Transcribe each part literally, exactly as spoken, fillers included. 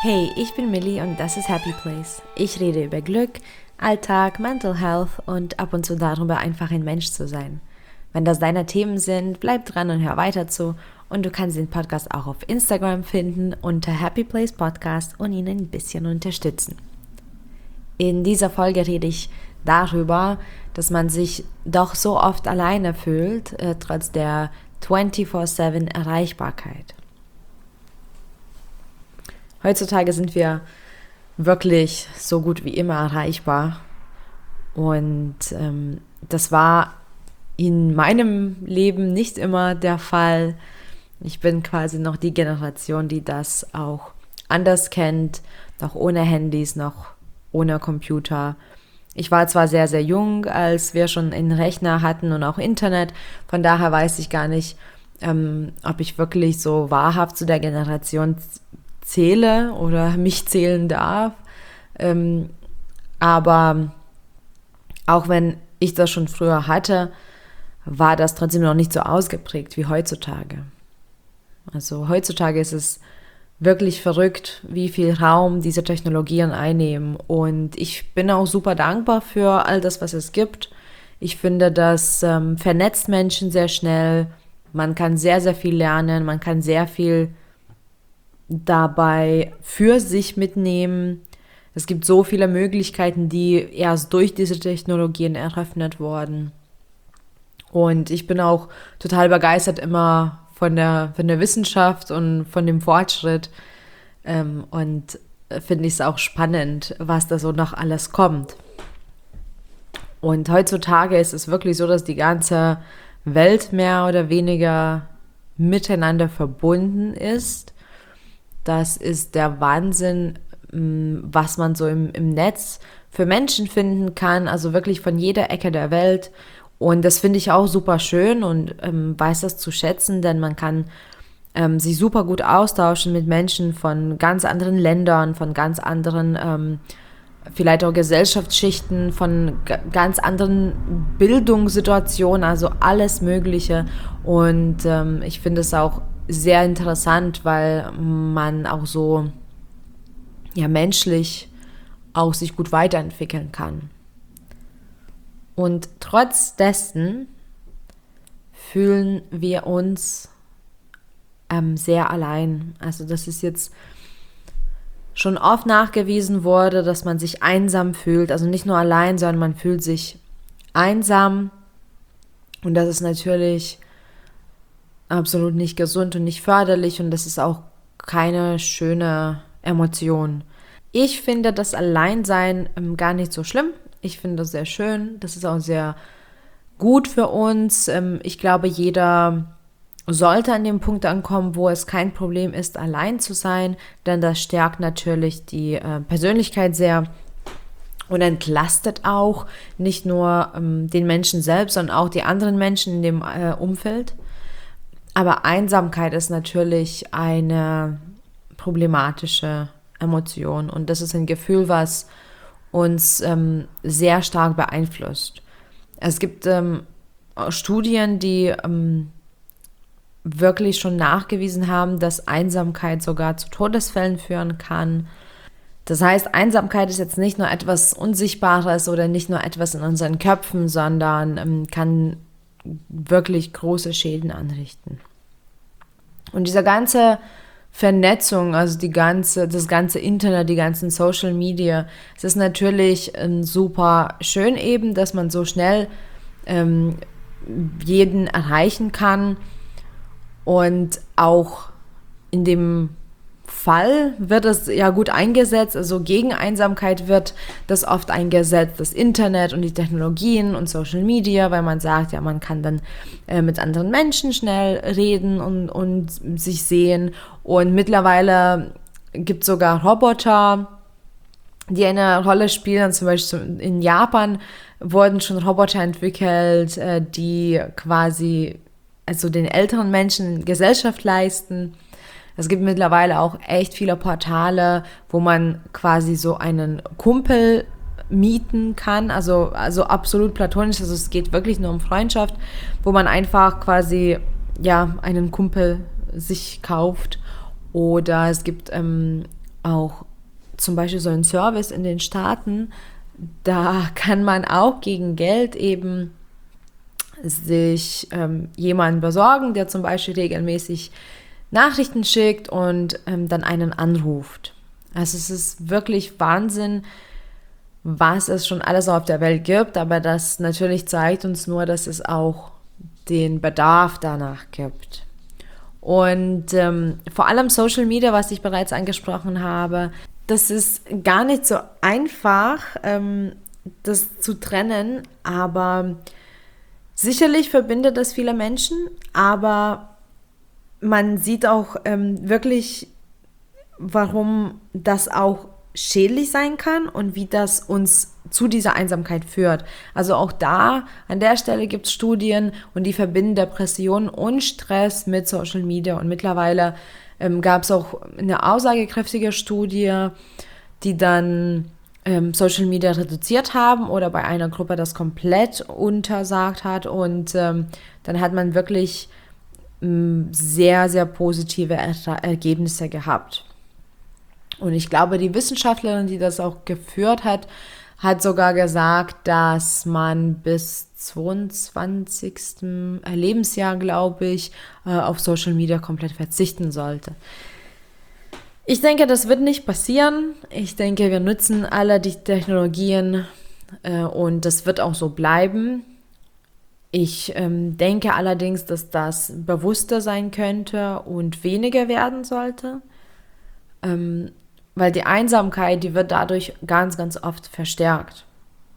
Hey, ich bin Millie und das ist Happy Place. Ich rede über Glück, Alltag, Mental Health und ab und zu darüber, einfach ein Mensch zu sein. Wenn das deine Themen sind, bleib dran und hör weiter zu. Und du kannst den Podcast auch auf Instagram finden unter Happy Place Podcast und ihn ein bisschen unterstützen. In dieser Folge rede ich darüber, dass man sich doch so oft alleine fühlt, äh, trotz der vierundzwanzig sieben Erreichbarkeit. Heutzutage sind wir wirklich so gut wie immer erreichbar und ähm, das war in meinem Leben nicht immer der Fall. Ich bin quasi noch die Generation, die das auch anders kennt, noch ohne Handys, noch ohne Computer. Ich war zwar sehr, sehr jung, als wir schon einen Rechner hatten und auch Internet, von daher weiß ich gar nicht, ähm, ob ich wirklich so wahrhaft zu der Generation zähle oder mich zählen darf. Ähm, aber auch wenn ich das schon früher hatte, war das trotzdem noch nicht so ausgeprägt wie heutzutage. Also heutzutage ist es wirklich verrückt, wie viel Raum diese Technologien einnehmen. Und ich bin auch super dankbar für all das, was es gibt. Ich finde, das ähm, vernetzt Menschen sehr schnell. Man kann sehr, sehr viel lernen. Man kann sehr viel dabei für sich mitnehmen. Es gibt so viele Möglichkeiten, die erst durch diese Technologien eröffnet wurden. Und ich bin auch total begeistert immer von der, von der Wissenschaft und von dem Fortschritt. Ähm, und finde ich es auch spannend, was da so noch alles kommt. Und heutzutage ist es wirklich so, dass die ganze Welt mehr oder weniger miteinander verbunden ist. Das ist der Wahnsinn, was man so im, im Netz für Menschen finden kann, also wirklich von jeder Ecke der Welt. Und das finde ich auch super schön und ähm, weiß das zu schätzen, denn man kann ähm, sich super gut austauschen mit Menschen von ganz anderen Ländern, von ganz anderen, ähm, vielleicht auch Gesellschaftsschichten, von g- ganz anderen Bildungssituationen, also alles Mögliche. Und ähm, ich finde es auch sehr interessant, weil man auch so ja, menschlich auch sich gut weiterentwickeln kann. Und trotz dessen fühlen wir uns ähm, sehr allein. Also das ist jetzt schon oft nachgewiesen wurde, dass man sich einsam fühlt. Also nicht nur allein, sondern man fühlt sich einsam. Und das ist natürlich absolut nicht gesund und nicht förderlich. Und das ist auch keine schöne Emotion. Ich finde das Alleinsein ähm, gar nicht so schlimm. Ich finde das sehr schön. Das ist auch sehr gut für uns. Ich glaube, jeder sollte an dem Punkt ankommen, wo es kein Problem ist, allein zu sein, denn das stärkt natürlich die Persönlichkeit sehr und entlastet auch nicht nur den Menschen selbst, sondern auch die anderen Menschen in dem Umfeld. Aber Einsamkeit ist natürlich eine problematische Emotion und das ist ein Gefühl, was uns ähm, sehr stark beeinflusst. Es gibt ähm, Studien, die ähm, wirklich schon nachgewiesen haben, dass Einsamkeit sogar zu Todesfällen führen kann. Das heißt, Einsamkeit ist jetzt nicht nur etwas Unsichtbares oder nicht nur etwas in unseren Köpfen, sondern ähm, kann wirklich große Schäden anrichten. Und dieser ganze Vernetzung, also die ganze, das ganze Internet, die ganzen Social Media. Es ist natürlich ähm, super schön eben, dass man so schnell ähm, jeden erreichen kann und auch in dem Fall wird es ja gut eingesetzt, also gegen Einsamkeit wird das oft eingesetzt, das Internet und die Technologien und Social Media, weil man sagt, ja, man kann dann äh, mit anderen Menschen schnell reden und, und sich sehen und mittlerweile gibt es sogar Roboter, die eine Rolle spielen, zum Beispiel in Japan wurden schon Roboter entwickelt, äh, die quasi also den älteren Menschen Gesellschaft leisten. Es gibt mittlerweile auch echt viele Portale, wo man quasi so einen Kumpel mieten kann, also, also absolut platonisch, also es geht wirklich nur um Freundschaft, wo man einfach quasi ja einen Kumpel sich kauft. Oder es gibt ähm, auch zum Beispiel so ein Service in den Staaten, da kann man auch gegen Geld eben sich ähm, jemanden besorgen, der zum Beispiel regelmäßig Nachrichten schickt und ähm, dann einen anruft. Also es ist wirklich Wahnsinn, was es schon alles auf der Welt gibt, aber das natürlich zeigt uns nur, dass es auch den Bedarf danach gibt. Und ähm, vor allem Social Media, was ich bereits angesprochen habe, das ist gar nicht so einfach, ähm, das zu trennen, aber sicherlich verbindet das viele Menschen, aber man sieht auch ähm, wirklich, warum das auch schädlich sein kann und wie das uns zu dieser Einsamkeit führt. Also auch da, an der Stelle gibt es Studien und die verbinden Depression und Stress mit Social Media und mittlerweile ähm, gab es auch eine aussagekräftige Studie, die dann ähm, Social Media reduziert haben oder bei einer Gruppe das komplett untersagt hat und ähm, dann hat man wirklich ähm, sehr, sehr positive er- Ergebnisse gehabt. Und ich glaube, die Wissenschaftlerin, die das auch geführt hat, hat sogar gesagt, dass man bis zweiundzwanzigsten Lebensjahr, glaube ich, auf Social Media komplett verzichten sollte. Ich denke, das wird nicht passieren. Ich denke, wir nutzen alle die Technologien und das wird auch so bleiben. Ich ähm, denke allerdings, dass das bewusster sein könnte und weniger werden sollte. Ähm, Weil die Einsamkeit, die wird dadurch ganz, ganz oft verstärkt.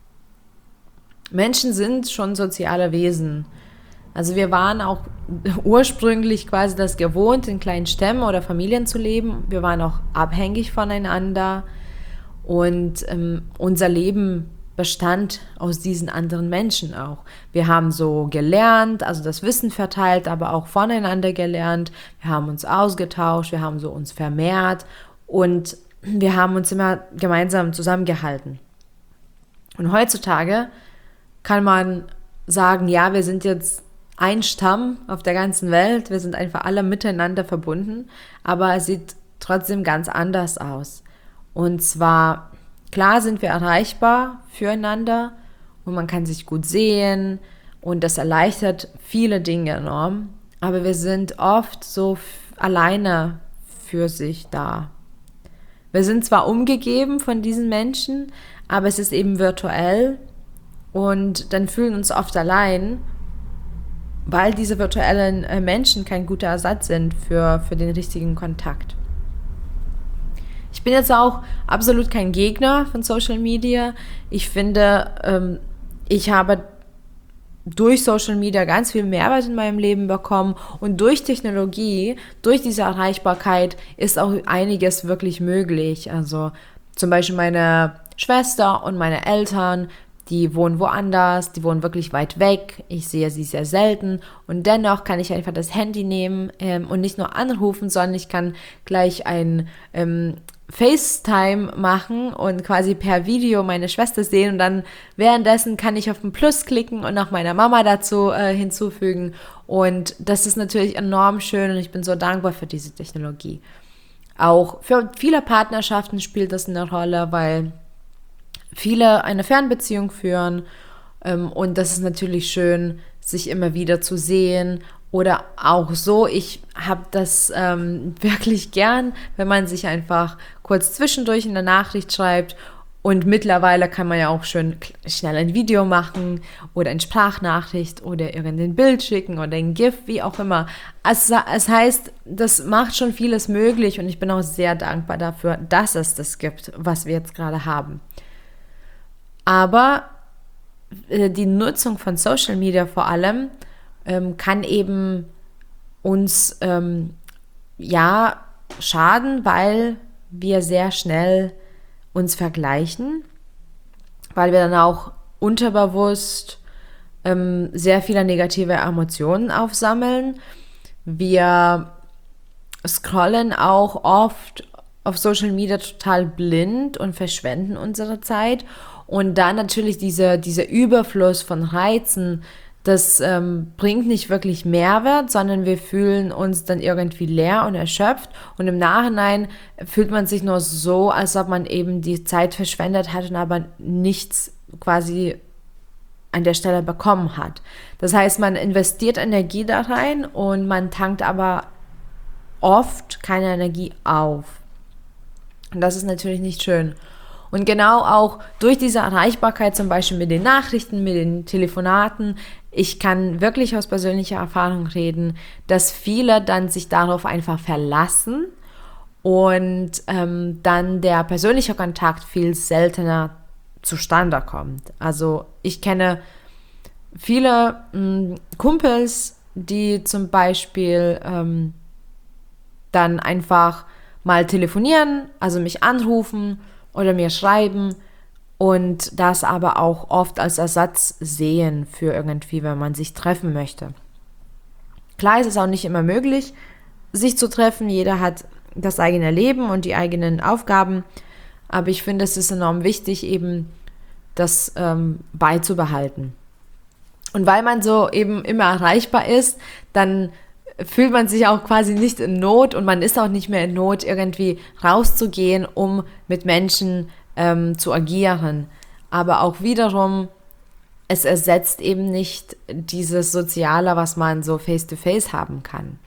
Menschen sind schon soziale Wesen. Also wir waren auch ursprünglich quasi das gewohnt, in kleinen Stämmen oder Familien zu leben. Wir waren auch abhängig voneinander und ähm, unser Leben bestand aus diesen anderen Menschen auch. Wir haben so gelernt, also das Wissen verteilt, aber auch voneinander gelernt. Wir haben uns ausgetauscht, wir haben so uns vermehrt und wir haben uns immer gemeinsam zusammengehalten. Und heutzutage kann man sagen, ja, wir sind jetzt ein Stamm auf der ganzen Welt, wir sind einfach alle miteinander verbunden, aber es sieht trotzdem ganz anders aus. Und zwar, klar sind wir erreichbar füreinander und man kann sich gut sehen und das erleichtert viele Dinge enorm, aber wir sind oft so f- alleine für sich da. Wir sind zwar umgegeben von diesen Menschen, aber es ist eben virtuell und dann fühlen wir uns oft allein, weil diese virtuellen Menschen kein guter Ersatz sind für, für den richtigen Kontakt. Ich bin jetzt auch absolut kein Gegner von Social Media. Ich finde, ähm, ich habe durch Social Media ganz viel Mehrwert in meinem Leben bekommen und durch Technologie, durch diese Erreichbarkeit ist auch einiges wirklich möglich. Also zum Beispiel meine Schwester und meine Eltern, die wohnen woanders, die wohnen wirklich weit weg. Ich sehe sie sehr selten und dennoch kann ich einfach das Handy nehmen ähm, und nicht nur anrufen, sondern ich kann gleich ein ähm, FaceTime machen und quasi per Video meine Schwester sehen und dann währenddessen kann ich auf den Plus klicken und noch meine Mama dazu äh, hinzufügen und das ist natürlich enorm schön und ich bin so dankbar für diese Technologie. Auch für viele Partnerschaften spielt das eine Rolle, weil viele eine Fernbeziehung führen ähm, und das ist natürlich schön, sich immer wieder zu sehen. Oder auch so, ich habe das ähm, wirklich gern, wenn man sich einfach kurz zwischendurch in der Nachricht schreibt und mittlerweile kann man ja auch schön schnell ein Video machen oder eine Sprachnachricht oder irgendein Bild schicken oder ein GIF, wie auch immer. Es, es heißt, das macht schon vieles möglich und ich bin auch sehr dankbar dafür, dass es das gibt, was wir jetzt gerade haben. Aber äh, die Nutzung von Social Media vor allem ähm, kann eben uns ähm, ja schaden, weil wir sehr schnell uns vergleichen, weil wir dann auch unterbewusst ähm, sehr viele negative Emotionen aufsammeln. Wir scrollen auch oft auf Social Media total blind und verschwenden unsere Zeit. Und dann natürlich diese, dieser Überfluss von Reizen, das ähm, bringt nicht wirklich Mehrwert, sondern wir fühlen uns dann irgendwie leer und erschöpft und im Nachhinein fühlt man sich nur so, als ob man eben die Zeit verschwendet hat und aber nichts quasi an der Stelle bekommen hat. Das heißt, man investiert Energie da rein und man tankt aber oft keine Energie auf. Und das ist natürlich nicht schön. Und genau auch durch diese Erreichbarkeit, zum Beispiel mit den Nachrichten, mit den Telefonaten, ich kann wirklich aus persönlicher Erfahrung reden, dass viele dann sich darauf einfach verlassen und ähm, dann der persönliche Kontakt viel seltener zustande kommt. Also ich kenne viele mh, Kumpels, die zum Beispiel ähm, dann einfach mal telefonieren, also mich anrufen oder mir schreiben und das aber auch oft als Ersatz sehen für irgendwie, wenn man sich treffen möchte. Klar ist es auch nicht immer möglich, sich zu treffen. Jeder hat das eigene Leben und die eigenen Aufgaben, aber ich finde, es ist enorm wichtig, eben das ähm, beizubehalten. Und weil man so eben immer erreichbar ist, dann fühlt man sich auch quasi nicht in Not und man ist auch nicht mehr in Not, irgendwie rauszugehen, um mit Menschen ähm, zu agieren. Aber auch wiederum, es ersetzt eben nicht dieses Soziale, was man so face-to-face haben kann.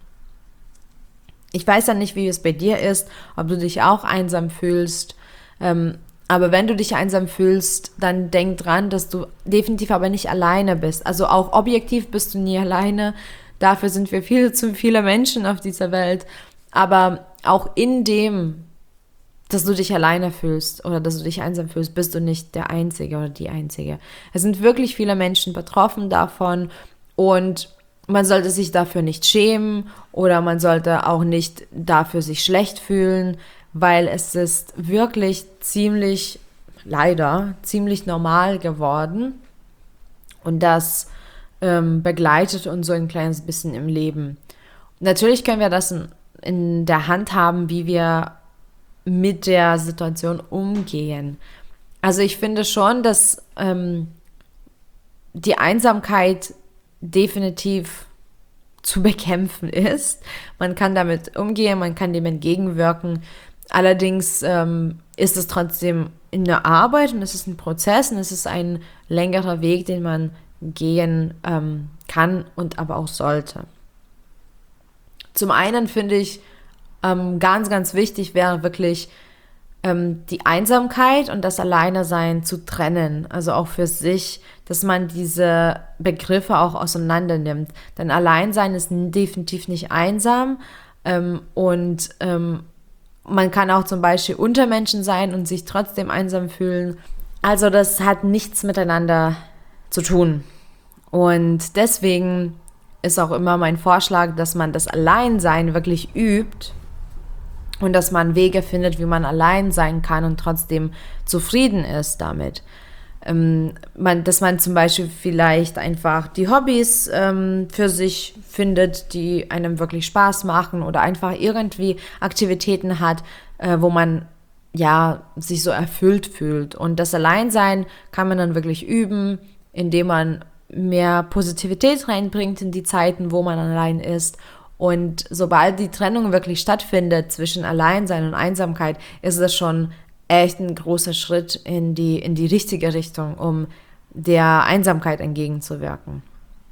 Ich weiß ja nicht, wie es bei dir ist, ob du dich auch einsam fühlst, ähm, aber wenn du dich einsam fühlst, dann denk dran, dass du definitiv aber nicht alleine bist. Also auch objektiv bist du nie alleine. Dafür sind wir viel zu viele Menschen auf dieser Welt. Aber auch in dem, dass du dich alleine fühlst oder dass du dich einsam fühlst, bist du nicht der Einzige oder die Einzige. Es sind wirklich viele Menschen betroffen davon und man sollte sich dafür nicht schämen oder man sollte auch nicht dafür sich schlecht fühlen, weil es ist wirklich ziemlich, leider, ziemlich normal geworden und das ähm, begleitet uns so ein kleines bisschen im Leben. Natürlich können wir das in, in der Hand haben, wie wir mit der Situation umgehen. Also ich finde schon, dass ähm, die Einsamkeit definitiv zu bekämpfen ist. Man kann damit umgehen, man kann dem entgegenwirken. Allerdings ähm, ist es trotzdem eine Arbeit und es ist ein Prozess und es ist ein längerer Weg, den man gehen ähm, kann und aber auch sollte. Zum einen finde ich ähm, ganz, ganz wichtig wäre wirklich ähm, die Einsamkeit und das Alleinesein zu trennen, also auch für sich, dass man diese Begriffe auch auseinander nimmt. Denn Alleinsein ist definitiv nicht einsam ähm, und ähm, man kann auch zum Beispiel unter Menschen sein und sich trotzdem einsam fühlen. Also das hat nichts miteinander zu tun. Und deswegen ist auch immer mein Vorschlag, dass man das Alleinsein wirklich übt und dass man Wege findet, wie man allein sein kann und trotzdem zufrieden ist damit. Ähm, man, dass man zum Beispiel vielleicht einfach die Hobbys ähm, für sich findet, die einem wirklich Spaß machen oder einfach irgendwie Aktivitäten hat, äh, wo man ja sich so erfüllt fühlt. Und das Alleinsein kann man dann wirklich üben, indem man mehr Positivität reinbringt in die Zeiten, wo man allein ist. Und sobald die Trennung wirklich stattfindet zwischen Alleinsein und Einsamkeit, ist das schon echt ein großer Schritt in die, in die richtige Richtung, um der Einsamkeit entgegenzuwirken.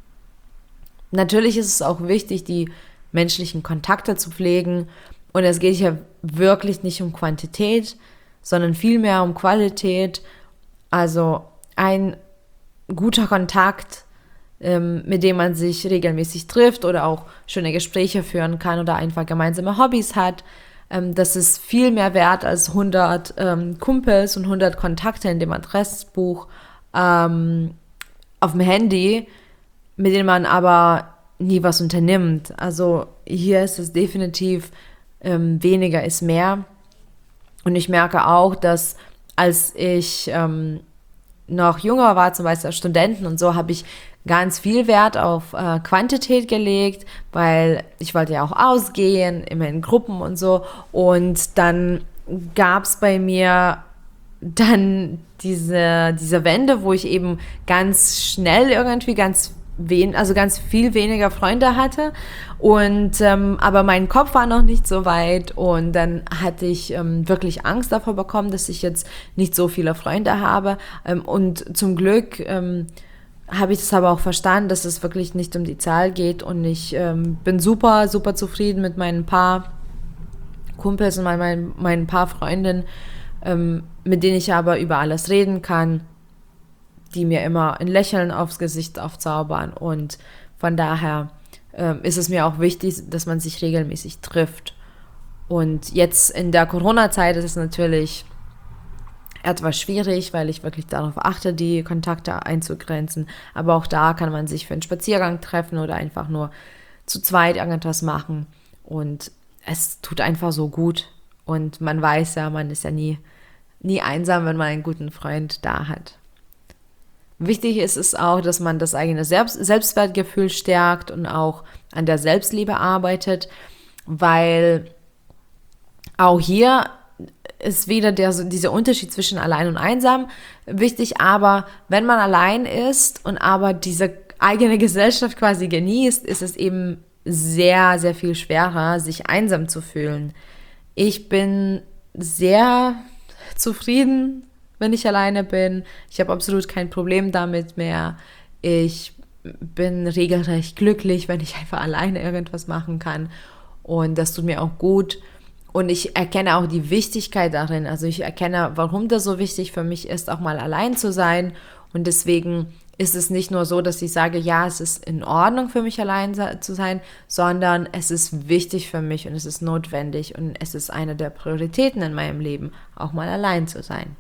Natürlich ist es auch wichtig, die menschlichen Kontakte zu pflegen. Und es geht hier wirklich nicht um Quantität, sondern vielmehr um Qualität. Also ein guter Kontakt, ähm, mit dem man sich regelmäßig trifft oder auch schöne Gespräche führen kann oder einfach gemeinsame Hobbys hat. Ähm, das ist viel mehr wert als hundert ähm, Kumpels und hundert Kontakte in dem Adressbuch ähm, auf dem Handy, mit denen man aber nie was unternimmt. Also hier ist es definitiv ähm, weniger ist mehr. Und ich merke auch, dass als ich ähm, noch jünger war, zum Beispiel als Studenten und so, habe ich ganz viel Wert auf äh, Quantität gelegt, weil ich wollte ja auch ausgehen, immer in Gruppen und so. Und dann gab es bei mir dann diese, diese Wende, wo ich eben ganz schnell irgendwie ganz wen, also ganz viel weniger Freunde hatte und ähm, aber mein Kopf war noch nicht so weit und dann hatte ich ähm, wirklich Angst davor bekommen, dass ich jetzt nicht so viele Freunde habe ähm, und zum Glück ähm, habe ich das aber auch verstanden, dass es wirklich nicht um die Zahl geht und ich ähm, bin super, super zufrieden mit meinen paar Kumpels und meinen, meinen paar Freundinnen, ähm, mit denen ich aber über alles reden kann, die mir immer ein Lächeln aufs Gesicht aufzaubern und von daher ähm, ist es mir auch wichtig, dass man sich regelmäßig trifft. Und jetzt in der Corona-Zeit ist es natürlich etwas schwierig, weil ich wirklich darauf achte, die Kontakte einzugrenzen. Aber auch da kann man sich für einen Spaziergang treffen oder einfach nur zu zweit irgendetwas machen. Und es tut einfach so gut. Und man weiß ja, man ist ja nie, nie einsam, wenn man einen guten Freund da hat. Wichtig ist es auch, dass man das eigene Selbst- Selbstwertgefühl stärkt und auch an der Selbstliebe arbeitet, weil auch hier ist wieder der, dieser Unterschied zwischen allein und einsam wichtig, aber wenn man allein ist und aber diese eigene Gesellschaft quasi genießt, ist es eben sehr, sehr viel schwerer, sich einsam zu fühlen. Ich bin sehr zufrieden, wenn ich alleine bin. Ich habe absolut kein Problem damit mehr. Ich bin regelrecht glücklich, wenn ich einfach alleine irgendwas machen kann. Und das tut mir auch gut. Und ich erkenne auch die Wichtigkeit darin. Also ich erkenne, warum das so wichtig für mich ist, auch mal allein zu sein. Und deswegen ist es nicht nur so, dass ich sage, ja, es ist in Ordnung für mich allein zu sein, sondern es ist wichtig für mich und es ist notwendig und es ist eine der Prioritäten in meinem Leben, auch mal allein zu sein.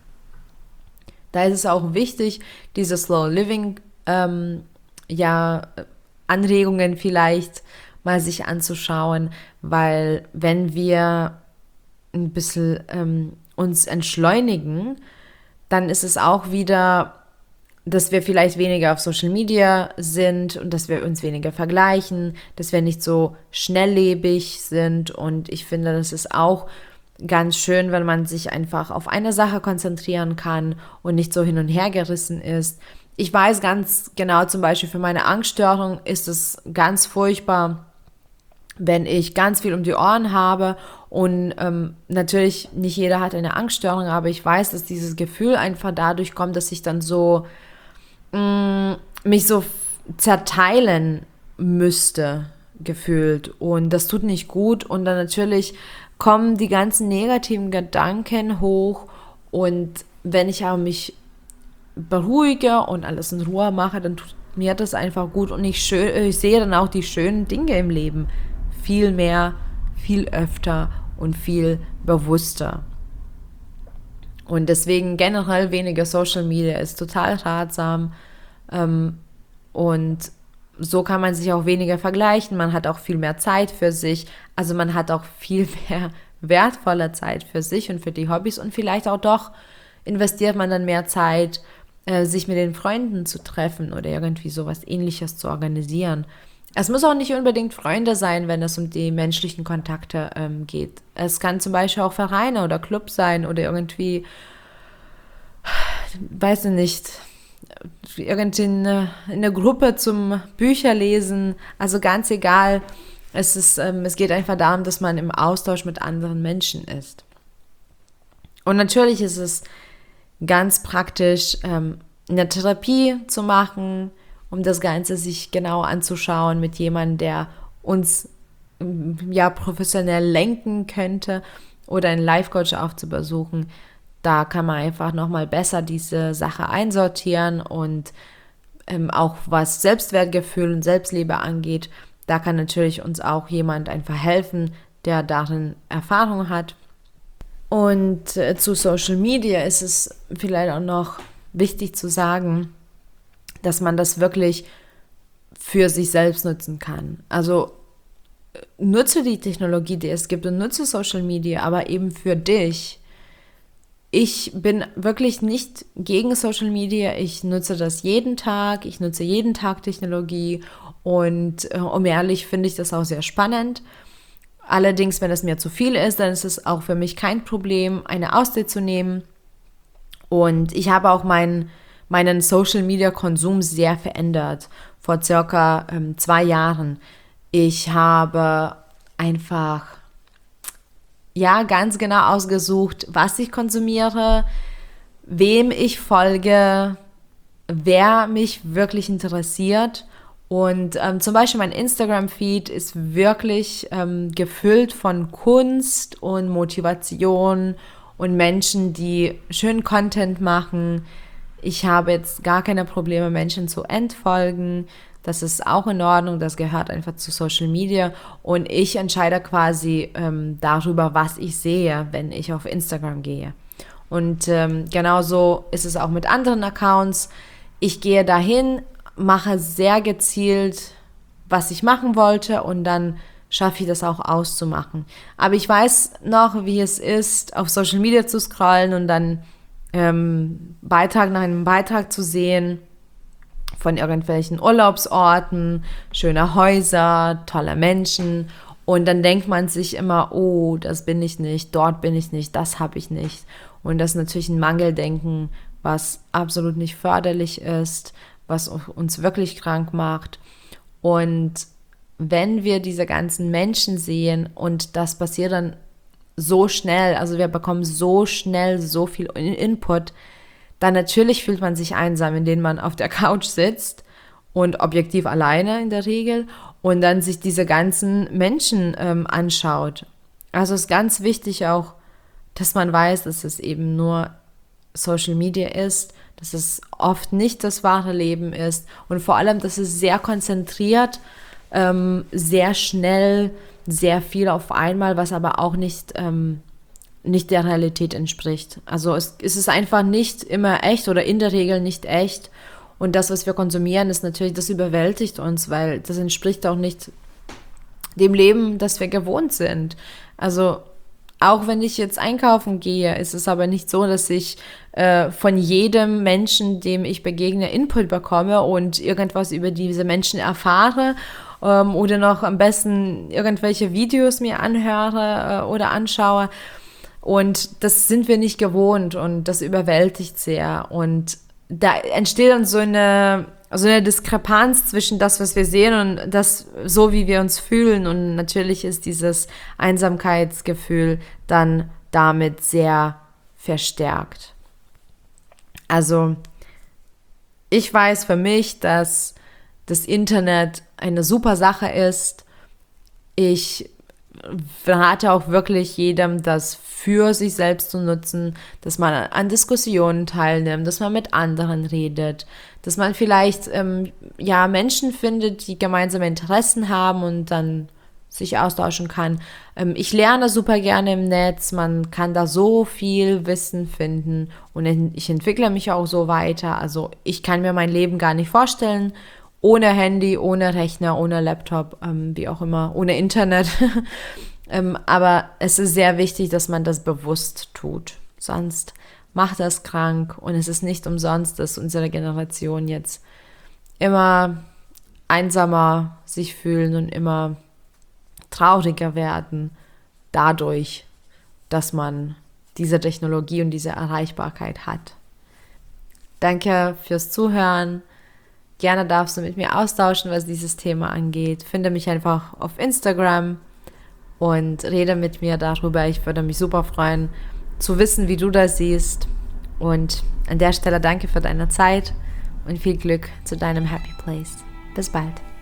Da ist es auch wichtig, diese Slow Living ähm, ja, Anregungen vielleicht mal sich anzuschauen, weil wenn wir ein bisschen ähm, uns entschleunigen, dann ist es auch wieder, dass wir vielleicht weniger auf Social Media sind und dass wir uns weniger vergleichen, dass wir nicht so schnelllebig sind und ich finde, das ist auch ganz schön, wenn man sich einfach auf eine Sache konzentrieren kann und nicht so hin und her gerissen ist. Ich weiß ganz genau, zum Beispiel für meine Angststörung ist es ganz furchtbar, wenn ich ganz viel um die Ohren habe und ähm, natürlich nicht jeder hat eine Angststörung, aber ich weiß, dass dieses Gefühl einfach dadurch kommt, dass ich dann so mh, mich so zerteilen müsste, gefühlt und das tut nicht gut und dann natürlich kommen die ganzen negativen Gedanken hoch und wenn ich aber mich beruhige und alles in Ruhe mache, dann tut mir das einfach gut und ich, schön, ich sehe dann auch die schönen Dinge im Leben viel mehr, viel öfter und viel bewusster. Und deswegen generell weniger Social Media ist total ratsam ähm, und so kann man sich auch weniger vergleichen, man hat auch viel mehr Zeit für sich, also man hat auch viel mehr wertvolle Zeit für sich und für die Hobbys und vielleicht auch doch investiert man dann mehr Zeit, äh, sich mit den Freunden zu treffen oder irgendwie sowas Ähnliches zu organisieren. Es muss auch nicht unbedingt Freunde sein, wenn es um die menschlichen Kontakte ähm, geht. Es kann zum Beispiel auch Vereine oder Clubs sein oder irgendwie, weiß ich nicht, irgendwie eine, eine Gruppe zum Bücherlesen, also ganz egal. Es ist, ähm, es geht einfach darum, dass man im Austausch mit anderen Menschen ist. Und natürlich ist es ganz praktisch, ähm, eine Therapie zu machen, um das Ganze sich genau anzuschauen mit jemandem, der uns ja professionell lenken könnte oder einen Life-Coach aufzubesuchen. Da kann man einfach nochmal besser diese Sache einsortieren und ähm, auch was Selbstwertgefühl und Selbstliebe angeht, da kann natürlich uns auch jemand einfach helfen, der darin Erfahrung hat. Und äh, zu Social Media ist es vielleicht auch noch wichtig zu sagen, dass man das wirklich für sich selbst nutzen kann. Also nutze die Technologie, die es gibt und nutze Social Media, aber eben für dich. Ich bin wirklich nicht gegen Social Media, ich nutze das jeden Tag, ich nutze jeden Tag Technologie und äh, um ehrlich finde ich das auch sehr spannend. Allerdings, wenn es mir zu viel ist, dann ist es auch für mich kein Problem, eine Auszeit zu nehmen. Und ich habe auch meinen, meinen Social-Media-Konsum sehr verändert. vor circa ähm, zwei Jahren. Ich habe einfach, ja, ganz genau ausgesucht, was ich konsumiere, wem ich folge, wer mich wirklich interessiert. Und ähm, zum Beispiel mein Instagram-Feed ist wirklich ähm, gefüllt von Kunst und Motivation und Menschen, die schönen Content machen. Ich habe jetzt gar keine Probleme, Menschen zu entfolgen. Das ist auch in Ordnung, das gehört einfach zu Social Media. Und ich entscheide quasi ähm, darüber, was ich sehe, wenn ich auf Instagram gehe. Und ähm, genauso ist es auch mit anderen Accounts. Ich gehe dahin, mache sehr gezielt, was ich machen wollte und dann schaffe ich das auch auszumachen. Aber ich weiß noch, wie es ist, auf Social Media zu scrollen und dann ähm, Beitrag nach einem Beitrag zu sehen von irgendwelchen Urlaubsorten, schöner Häuser, toller Menschen. Und dann denkt man sich immer, oh, das bin ich nicht, dort bin ich nicht, das habe ich nicht. Und das ist natürlich ein Mangeldenken, was absolut nicht förderlich ist, was uns wirklich krank macht. Und wenn wir diese ganzen Menschen sehen und das passiert dann so schnell, also wir bekommen so schnell so viel Input, dann natürlich fühlt man sich einsam, indem man auf der Couch sitzt und objektiv alleine in der Regel und dann sich diese ganzen Menschen ähm, anschaut. Also es ist ganz wichtig auch, dass man weiß, dass es eben nur Social Media ist, dass es oft nicht das wahre Leben ist und vor allem, dass es sehr konzentriert, ähm, sehr schnell, sehr viel auf einmal, was aber auch nicht, ähm, nicht der Realität entspricht. Also es, es ist einfach nicht immer echt oder in der Regel nicht echt und das, was wir konsumieren, ist natürlich, das überwältigt uns, weil das entspricht auch nicht dem Leben, das wir gewohnt sind. Also auch wenn ich jetzt einkaufen gehe, ist es aber nicht so, dass ich äh, von jedem Menschen, dem ich begegne, Input bekomme und irgendwas über diese Menschen erfahre ähm, oder noch am besten irgendwelche Videos mir anhöre äh, oder anschaue. Und das sind wir nicht gewohnt und das überwältigt sehr. Und da entsteht dann so eine, so eine Diskrepanz zwischen das, was wir sehen und das, so wie wir uns fühlen. Und natürlich ist dieses Einsamkeitsgefühl dann damit sehr verstärkt. Also ich weiß für mich, dass das Internet eine super Sache ist. Ich rate auch wirklich jedem, das für sich selbst zu nutzen, dass man an Diskussionen teilnimmt, dass man mit anderen redet, dass man vielleicht ähm, ja Menschen findet, die gemeinsame Interessen haben und dann sich austauschen kann. Ähm, ich lerne super gerne im Netz, man kann da so viel Wissen finden und ich entwickle mich auch so weiter. Also ich kann mir mein Leben gar nicht vorstellen, ohne Handy, ohne Rechner, ohne Laptop, ähm, wie auch immer, ohne Internet. ähm, aber es ist sehr wichtig, dass man das bewusst tut. Sonst macht das krank und es ist nicht umsonst, dass unsere Generation jetzt immer einsamer sich fühlen und immer trauriger werden dadurch, dass man diese Technologie und diese Erreichbarkeit hat. Danke fürs Zuhören. Gerne darfst du mit mir austauschen, was dieses Thema angeht. Finde mich einfach auf Instagram und rede mit mir darüber. Ich würde mich super freuen, zu wissen, wie du das siehst. Und an der Stelle danke für deine Zeit und viel Glück zu deinem Happy Place. Bis bald.